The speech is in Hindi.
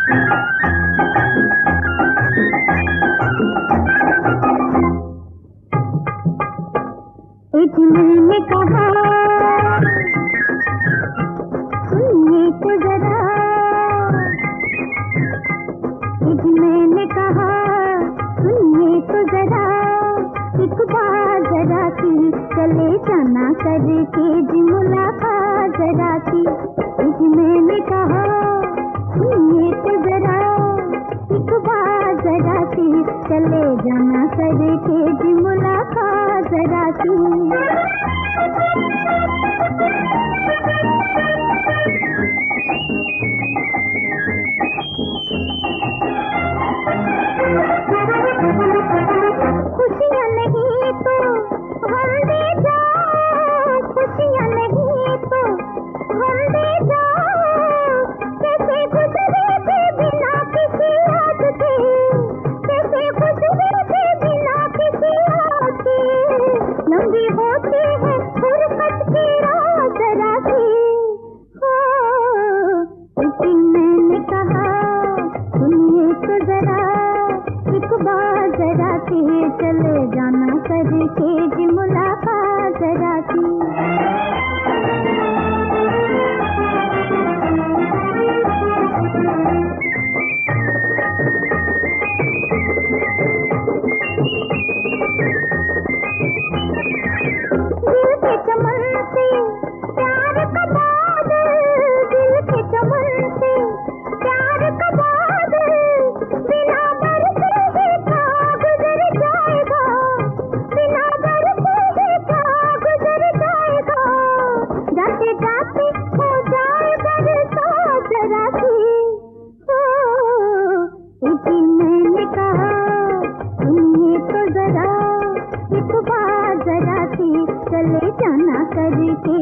एक मैंने कहा सुनिए तो जरा, एक मैंने कहा सुनिए तो जरा, एक बार जरा सी चले जाना करके जी मुलाकात जरा सी। एक मैंने कहा सुनिए तो जरा, एक बार जरा सी चले जाना करके जी मुलाकात जरा सी। खुशियाँ नहीं तो हम दे जाओ, खुशियाँ नहीं तो हम दे जाओ, कैसे गुजरे थे बिना किसी याद के, कैसे गुजरे थे बिना किसी याद के, लंबी होती है फुर्सत की रात जरा सी। इसी मैंने कहा सुनिए तो जरा, एक बार जरा सी चले जाना करके जी मुलाकात जरा सी। दिल के चमन से प्यार का बादल, दिल के चमन से प्यार का बादल, बिना बरसे ही था गुजर जाएगा, बिना बरसे ही था गुजर जाएगा, जाते जाते हो जाए बरसात जरा सी। इसी मैंने कहा सुनिए तो जरा, एक बार जरा सी चले जाना करके